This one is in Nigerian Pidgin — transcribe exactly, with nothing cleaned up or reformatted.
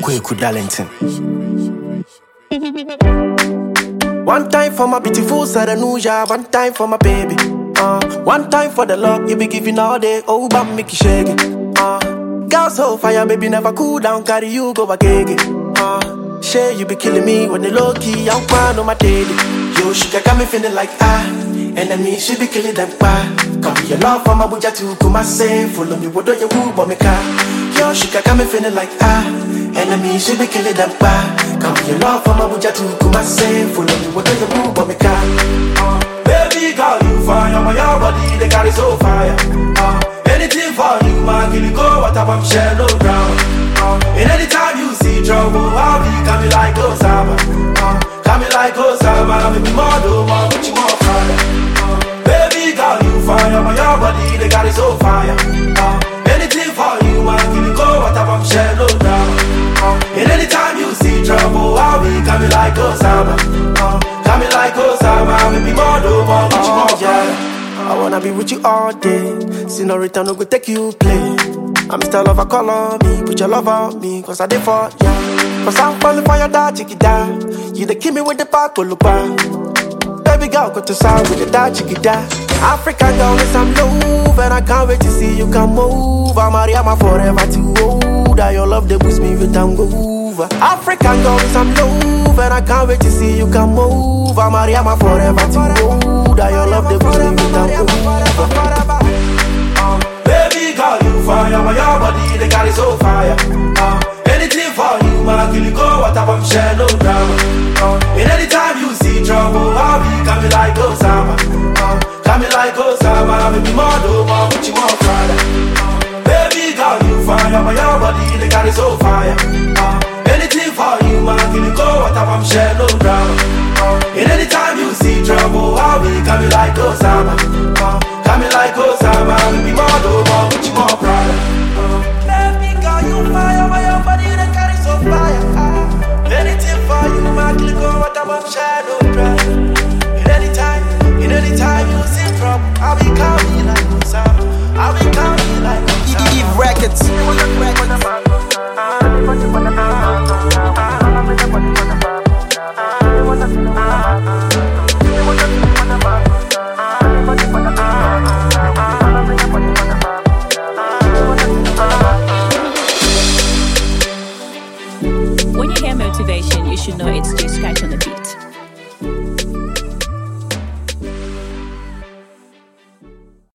Kweku Darlington. One time for my beautiful Saranuja, one time for my baby. Uh, one time for the love you be giving all day. Oh, but make you shake it. Uh, girl so fire, baby never cool down, carry you go back again. Uh, share you be killing me when the low key, I'm fine on my daily. Yo, she got me feeling like ah, enemy she be killing them pa. Come be your love for my buja to come my say, follow me what do you woo but me car. Yo, she got me feeling like ah, enemy she be killing them pa. Come be your love for my buja to come my say, follow me what do you woo but me car. Uh, baby girl you fire, my your body they got it so fire. Uh, anything for you, man, kill you go what up I'm shallow down. Uh, and anytime you see trouble, I'll be coming like Osama. Uh, coming like Osama, make me more do more, what you more fire. Uh, baby girl you fire, my your body they got it so fire. Uh, anything for you, man, kill you go what up I'm shallow down. Uh, and anytime you see trouble, I'll be coming like Osama. Uh, coming like Osama, make me more do more, what you more fire. I wanna be with you all day. Senorita no go take you play. I'm still lover call on me, put your love on me, cause I did for ya. Cause I'm falling for your dad, chicky da. You the kill me with the back, bar. Baby girl, go to sound with the dad, chicky da. African girl, yes I'm love, and I can't wait to see you come move. I'm Mariama forever too old. Your love they boost me with tango over. African girl, yes I'm love, and I can't wait to see you come move. I'm Mariama forever too old. Your love they boost me with tango over. Uh, baby girl, you fire, my your body they got it so fire. Uh, anything for you, man, kill you go what up I'm shallow down. Uh, and anytime you see trouble, I'll be coming like Osama. Uh, coming like Osama, make me more do more, what you more father. Uh, baby girl, you fire, my your body they got it so fire. Uh, anything for you, man, kill you go what up I'm shallow down. Uh, and anytime you see trouble, I'll be coming like Osama. Uh, coming like Osama, make me more do more, what you more father. Uh, baby girl, you fire, my your body they got it so fire. Uh, anything for you, man, kill you go what up I'm shallow down. And anytime, and anytime you see trouble, I'll be coming.